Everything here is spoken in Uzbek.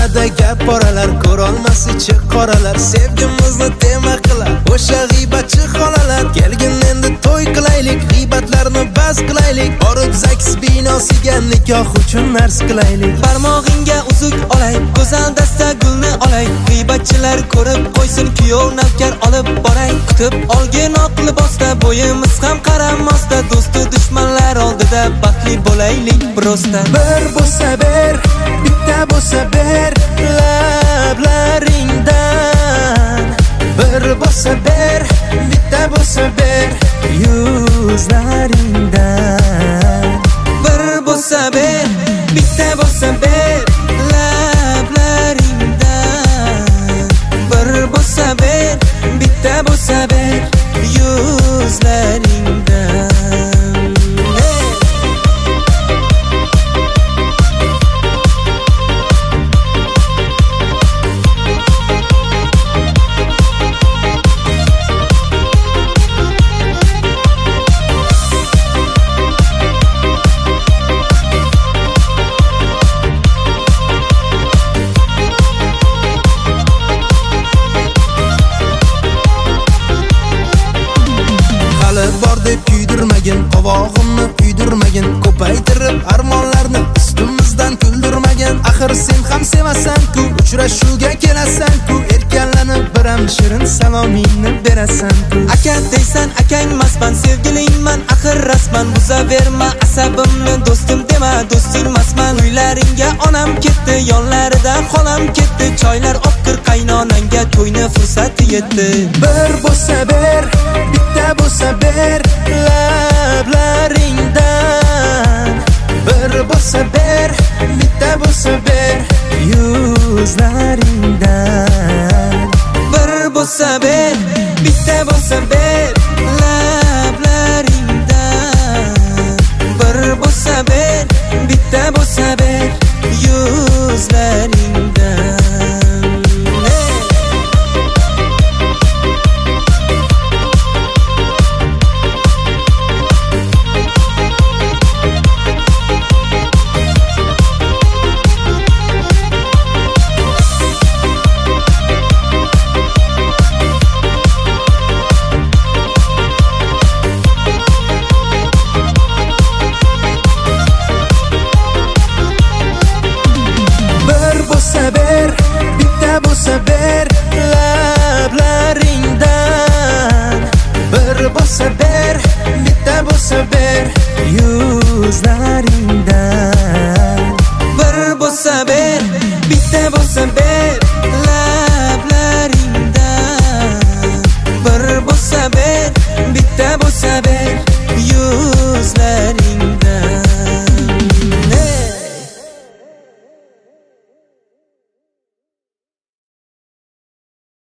Nimada gap boralar, ko'rolmas ichi qoralar. Sevgimizni tema qilar o'sha g'iybatchi xolalar. Kelgin endi to'y qilaylik, g'iybatlarni bas qilaylik. Borib Zaks binosiga nikoh uchun narz qilaylik. Barmog'ingga uzuk olay, go'zal dasta gulni olay. G'iybatchilar ko'rib qo'ysin, kuyov navkar olib boray. Kutib olgin oq libosda, bo'yimiz ham qaramasda. Do'stu dushmanlar oldida baxtli bo'laylik birozdan. Bir bo'lsa ber, bitta bo'lsa ber lablaringdan. Bir bo'lsa ber, bitta bo'lsa ber yuzlaringdan. Bir bo'lsa ber, bitta bo'lsa ber lablaringdan. Bir bo'lsa ber, bitta bo'lsa ber yuzlaringdan. Bor deb kuydirmagin, qovog'imni kuydirmagin. Ko'paytirib armonlarni ustimizdan kuldirmagin. Axir sen ham sevasan-ku, uchrashuvga kelasan-ku. Erkanlanib biram shirin salomingni berasan-ku. Aka deysan, akangmasman, sevgilingman, axir rasman. Buzaverma asabimni, do'stim dema, do'stingmasman. Uylaringga onam ketdi, yonlarida xolam ketdi. Choylar opkir qaynonangga, to'yni fursati yetdi. Bir bo'lsa ber, bitta bo'lsa ber lablaringdan. Bir bo'lsa ber, bitta bo'lsa ber yuzlaringdan. Bir bo'lsa ber, bitta bo'lsa ber lablaringdan. Bir bo'lsa ber, bitta bo'lsa ber yuzlaringdan. Bitta bo'lsa ber lablaringdan. Bir bo'lsa ber, bitta bo'lsa ber yuzlaringdan. Bir bo'lsa ber, bitta bo'lsa ber lablaringdan. Bir bo'lsa ber, bitta bo'lsa ber